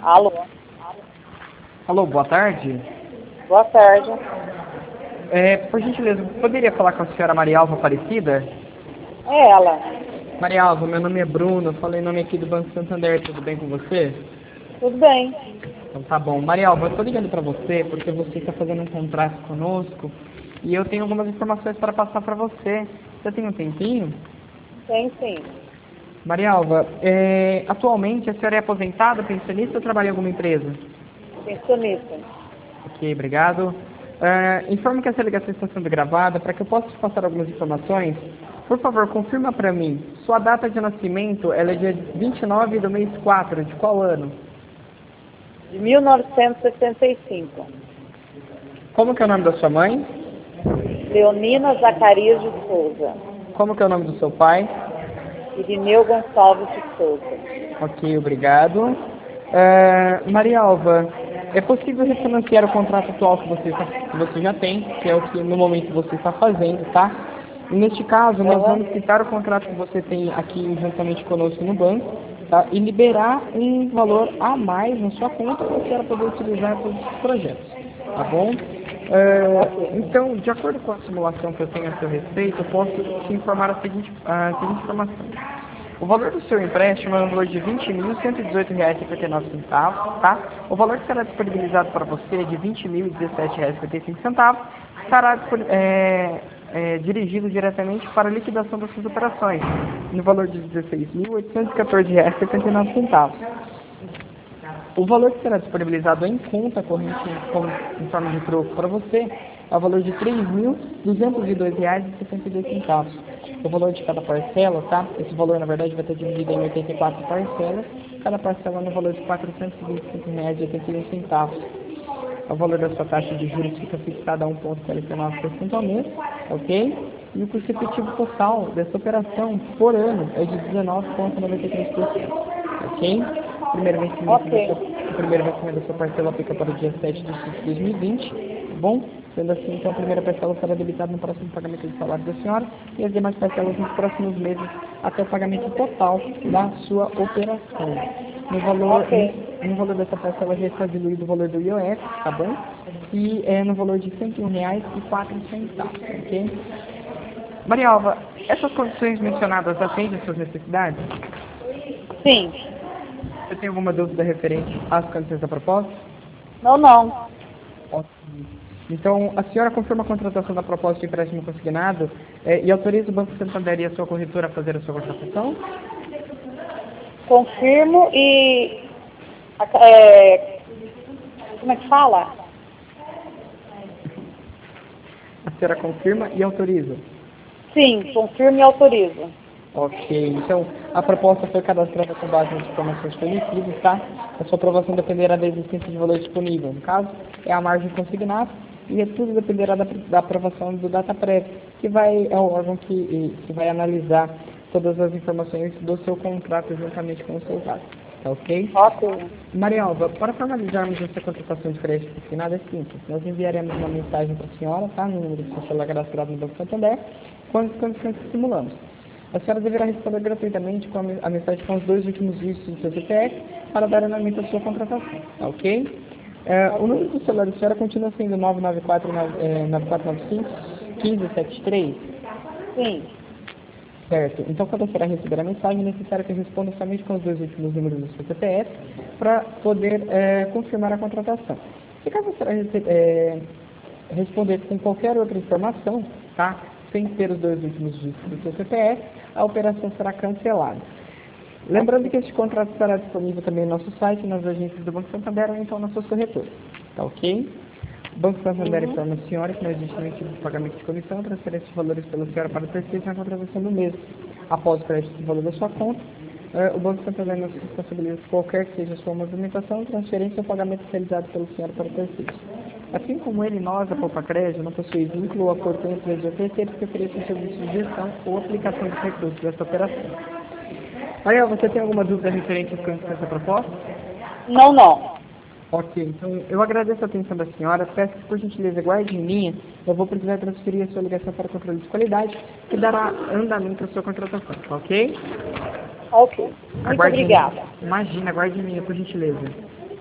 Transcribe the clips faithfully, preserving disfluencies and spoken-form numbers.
Alô? Alô, boa tarde. Boa tarde. É, por gentileza, poderia falar com a senhora Maria Alva Aparecida? É ela. Maria Alva, meu nome é Bruno, eu falei em nome aqui do Banco Santander, tudo bem com você? Tudo bem. Então tá bom. Maria Alva, eu tô ligando pra você porque você está fazendo um contrato conosco e eu tenho algumas informações para passar para você. Você tem um tempinho? Tem sim. Maria Alva, é, atualmente a senhora é aposentada, pensionista ou trabalha em alguma empresa? Pensionista. Ok, obrigado. Uh, informo que essa ligação está sendo gravada. Para que eu possa te passar algumas informações, por favor, confirma para mim. Sua data de nascimento ela é dia vinte e nove do mês quatro. De qual ano? De mil novecentos e sessenta e cinco. Como que é o nome da sua mãe? Leonina Zacarias de Souza. Como que é o nome do seu pai? Irineu Gonçalves de Souza. Ok, obrigado. Uh, Maria Alva, é possível refinanciar o contrato atual que você, tá, que você já tem, que é o que no momento você está fazendo, tá? E neste caso, nós vamos quitar o contrato que você tem aqui juntamente conosco no banco, tá? E liberar um valor a mais na sua conta para a senhora poder utilizar todos os projetos, tá bom? Uh, então, de acordo com a simulação que eu tenho a seu respeito, eu posso te informar a seguinte, a seguinte informação. O valor do seu empréstimo é um valor de vinte mil cento e dezoito reais e cinquenta e nove centavos, tá? O valor que será disponibilizado para você é de vinte mil e dezessete reais e cinquenta e cinco centavos, estará é, é, dirigido diretamente para a liquidação das suas operações, no valor de dezesseis mil oitocentos e quatorze reais e setenta e nove centavos. O valor que será disponibilizado em conta corrente como, em forma de troco para você é o valor de três mil duzentos e dois reais e setenta e dois centavos. O valor de cada parcela, tá? Esse valor, na verdade, vai estar dividido em oitenta e quatro parcelas, cada parcela no valor de quatrocentos e vinte e cinco reais e oitenta e um centavos. O valor da sua taxa de juros fica fixado a um vírgula quarenta e nove por cento ao mês, ok? E o custo efetivo total dessa operação por ano é de dezenove vírgula noventa e três por cento, ok? O primeiro vencimento, Ok. da sua, o primeiro vencimento da sua parcela fica para o dia sete de junho de dois mil e vinte, tá bom? Sendo assim, então a primeira parcela será debitada no próximo pagamento do salário da senhora e as demais parcelas nos próximos meses até o pagamento total da sua operação. No valor, Ok. no, no valor dessa parcela já está diluído o valor do I O F, tá bom? E é no valor de cento e um reais e quatro centavos, ok? Maria Alva, essas condições mencionadas atendem às suas necessidades? Sim. Você tem alguma dúvida referente às condições da proposta? Não, não. Ótimo. Então, a senhora confirma a contratação da proposta de empréstimo consignado eh, e autoriza o Banco Santander e a sua corretora a fazer a sua contratação? Confirmo e... É, como é que fala? A senhora confirma e autoriza? Sim, confirmo e autorizo. Ok, então a proposta foi cadastrada com base nas informações fornecidas, tá? A sua aprovação dependerá da existência de valor disponível. No caso, é a margem consignada e tudo dependerá da, da aprovação do DataPrev, que vai, é o órgão que, que vai analisar todas as informações do seu contrato juntamente com os seus dados. Tá ok? Ok. Maria Alva, para formalizarmos essa contratação de crédito consignado é simples. Nós enviaremos uma mensagem para a senhora, tá? No número do seu celular cadastrado no Banco Santander, com as condições que simulamos. A senhora deverá responder gratuitamente com a mensagem com os dois últimos dígitos do seu C P F para dar andamento à sua contratação, tá ok? Uh, o número do celular da senhora continua sendo nove nove quatro nove quatro nove cinco um cinco sete três? Sim. Certo. Então, quando a senhora receber a mensagem, é necessário que responda somente com os dois últimos números do seu C P F para poder é, confirmar a contratação. Se caso a senhora rece- é, responder com qualquer outra informação, tá? Sem ter os dois últimos dígitos do seu C P F, a operação será cancelada. Lembrando que este contrato estará disponível também no nosso site, nas agências do Banco Santander ou então nas suas corretoras. Tá ok? O Banco Santander Uhum. informa a senhora que não existe nenhum tipo de pagamento de comissão, transferência de valores pela senhora para o terceiro na contratação do mesmo. Após o crédito do valor da sua conta, eh, o Banco Santander não se responsabiliza por qualquer que seja a sua movimentação, transferência ou pagamento realizado pelo senhor para o terceiro. Assim como ele, nós, a Poupa Crédito, não possui vínculo ou acordo com a empresa ou terceiros que ofereçam serviço de gestão ou aplicação de recursos dessa operação. Maria, você tem alguma dúvida referente às condições dessa proposta? Não, não. Ok, então eu agradeço a atenção da senhora, peço que por gentileza guarde em linha, eu vou precisar transferir a sua ligação para o controle de qualidade, que dará andamento à sua contratação, tá ok? Ok. Muito Aguarde em linha. obrigada. Imagina, aguarde em linha, por gentileza.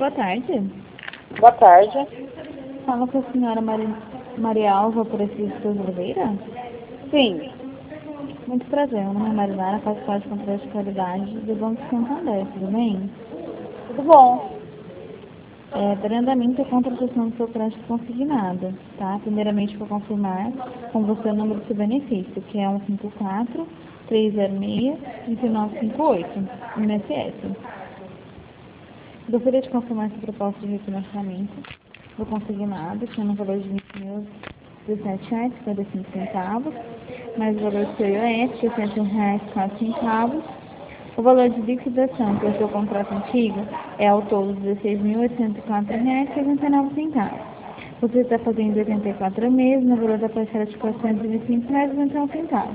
boa tarde. Boa tarde. Fala com a senhora Mari... Maria Alva Aparecida Oliveira? Sim. Muito prazer, meu nome é Marinara, faço parte do controle de qualidade do Banco Santander, tudo bem? Tudo bom. É, para andamento e contratação do seu crédito consignado, tá? Primeiramente, vou confirmar com você o número do seu benefício, que é um cinco quatro, três zero seis, dois nove cinco oito, M S S. Gostaria de confirmar essa proposta de refinanciamento do consignado, que é no valor de vinte mil e dezessete reais e cinquenta e cinco centavos, mais o valor do seu I O S, sessenta e um reais e quatro centavos. O valor de liquidação do seu contrato antigo é ao todo dezesseis mil oitocentos e quatro reais e sessenta e nove centavos. Você está fazendo oitenta e quatro meses no valor da parcela de quatrocentos e vinte e cinco reais e noventa e nove centavos.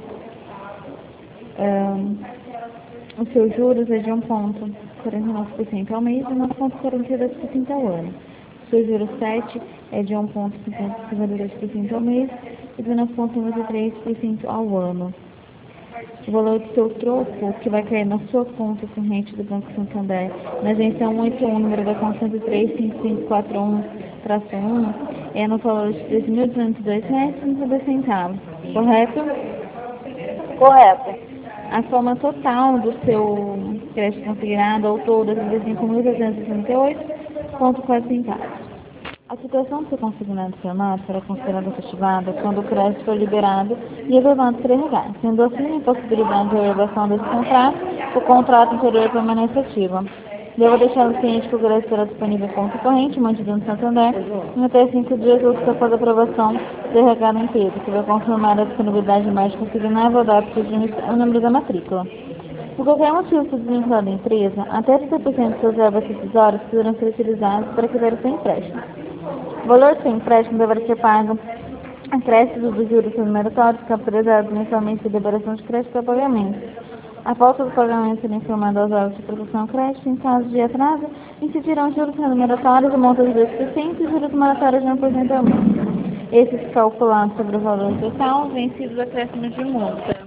Um, os seus juros é de um vírgula quarenta e nove por cento ao mês e nove vírgula quarenta e dois por cento ao ano. O seu juros sete é de um vírgula cinquenta e dois por cento ao mês e dezenove vírgula noventa e três por cento ao ano. O valor do seu troco, que vai cair na sua conta corrente do Banco Santander, na agência cento e oitenta e um, número da conta cento e três, cinco cinco quatro um, traço um, é no valor de três mil duzentos e dois reais e trinta e dois centavos, correto? Correto. A soma total do seu crédito consignado ao todo é trinta e cinco mil trezentos e sessenta e oito vírgula quatro centavos. A situação do seu consignado firmado será considerada efetivada quando o crédito for liberado e elevado por R H. Sendo assim, a impossibilidade de elevação desse contrato, o contrato anterior permanece ativo. Devo deixar o ciente que o crédito será disponível em conta corrente, mantido no Santander, em até cinco dias úteis após a aprovação do R H da empresa, que vai confirmar a disponibilidade mais consignável, dados de o número da matrícula. Por qualquer motivo for desvinculado da empresa, até trinta por cento de suas verbas decisórias poderão ser utilizadas para quitar o seu empréstimo. O valor do seu empréstimo deverá ser pago acréscimo dos juros remuneratórios capitalizados mensalmente de liberação de crédito para pagamento. A falta do pagamento será informada aos órgãos de proteção ao crédito. Em caso de atraso, incidirão juros remuneratórios de monta de dois por cento e juros moratórios de um por cento ao mês. Esses calculados sobre o valor total vencidos acréscimos de multa.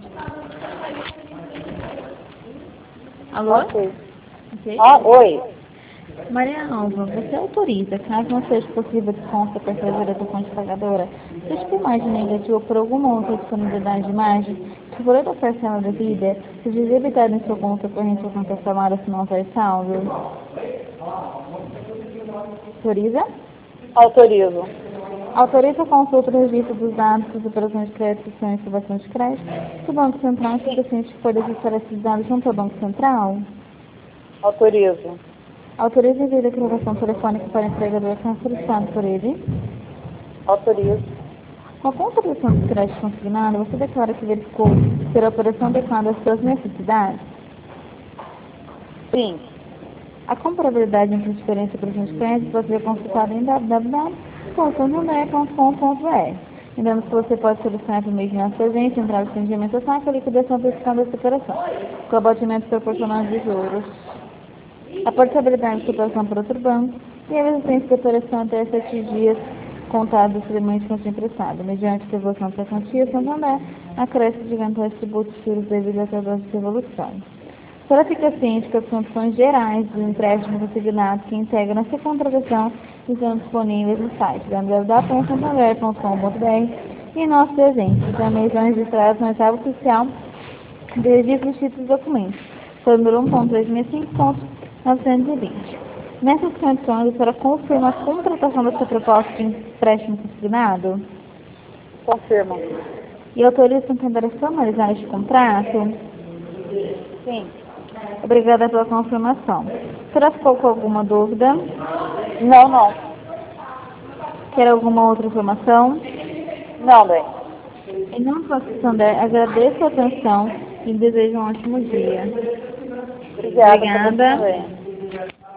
Alô? Ok. Okay. Ah, oi. Maria Alva, você autoriza, caso não seja possível desconto da parcela da fonte pagadora, seja por margem negativa por alguma outra disponibilidade de margem, que o valor da parcela devida seja debitado em sua conta corrente ou conta somada se não houver saldo? Autoriza? Autorizo. Autoriza a consulta do registro dos dados das operações de crédito e informação de crédito do Banco Central, se o paciente for registrar esses dados junto ao Banco Central? Autorizo. Autoriza envio da gravação telefônica para empregador que é solicitado por ele. Autorizo. Com a contratação do crédito consignado, você declara que verificou ser a operação adequada às suas necessidades? Sim. A comparabilidade entre transferência e operação de crédito pode ser consultada em w w w ponto santander ponto com ponto b r. Lembrando que você pode solucionar por meio de nossa agência, entrar no atendimento a saco e liquidação antecipada dessa operação, com abatimento proporcional de juros, a portabilidade de operação por outro banco e a resistência de operação até sete dias contados extremamente com o emprestado, mediante devolução para a quantia Santander, acréscimo de eventuais tributos e juros devidos até a dose de devolução. Para ficar ciente que as condições gerais do empréstimo consignado que integram essa contratação estão disponíveis no site w w w ponto santander ponto com ponto b r e em nosso desenho. Também são registrados na tabela oficial de registro de títulos e documentos, sob o número um ponto trezentos e sessenta e cinco ponto novecentos e vinte. Nessas condições, para confirmar a contratação da sua proposta de empréstimo consignado, Confirma. e autoriza o Santander a formalizar este contrato? Sim. Obrigada pela confirmação. A senhora ficou com alguma dúvida? Não, não. Quer alguma outra informação? Não, bem. Em nome do Santander, agradeço a atenção e desejo um ótimo dia. Obrigada. Obrigada. Também.